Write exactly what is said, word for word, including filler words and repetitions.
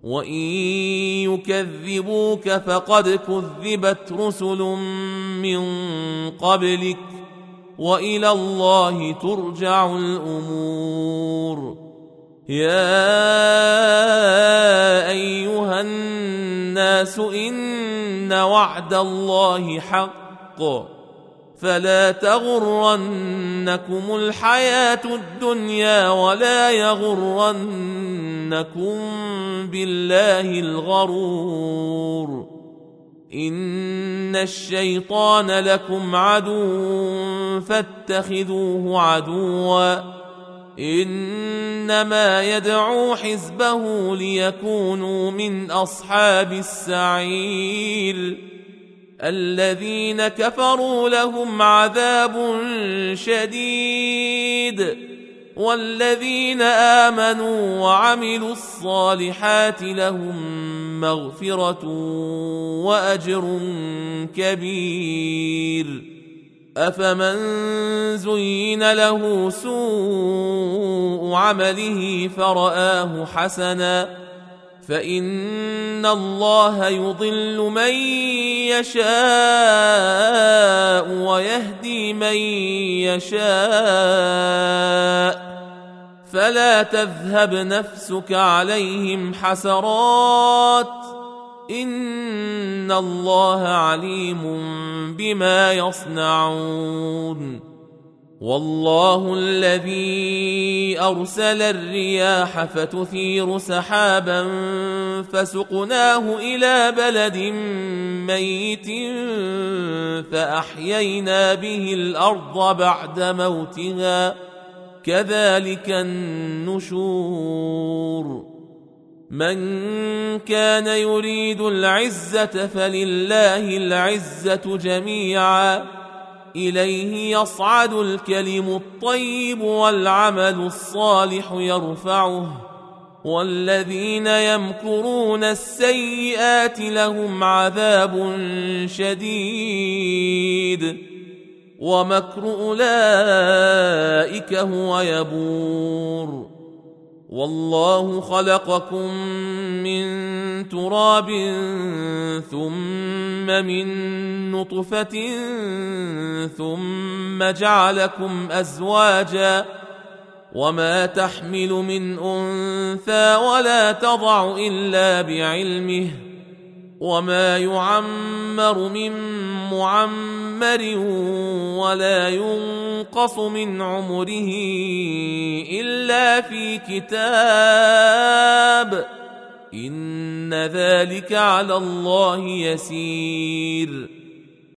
وإن يكذبوك فقد كذبت رسل من قبلك وإلى الله ترجع الأمور. يا أيها الناس إن وعد الله حق فلا تغرنكم الحياة الدنيا ولا يغرنكم بالله الغرور. إن الشيطان لكم عدو فاتخذوه عدوا إنما يدعو حزبه ليكونوا من أصحاب السعير. الذين كفروا لهم عذاب شديد والذين آمنوا وعملوا الصالحات لهم مغفرة وأجر كبير. أفمن زين له سوء عمله فرآه حسنا فإن الله يضل من يشاء ويهدي من يشاء فلا تذهب نفسك عليهم حسرات إن الله عليم بما يصنعون. والله الذي أرسل الرياح فتثير سحابا فسقناه إلى بلد ميت فأحيينا به الأرض بعد موتها كذلك النشور. من كان يريد العزة فلله العزة جميعا إليه يصعد الكلم الطيب والعمل الصالح يرفعه والذين يمكرون السيئات لهم عذاب شديد ومكر أولئك هو يبور. والله خلقكم من تراب ثم من نطفة ثم جعلكم أزواجا وما تحمل من أنثى ولا تضع إلا بعلمه وما يعمر من معمر ولا ينقص من عمره إلا في كتاب إن ذلك على الله يسير.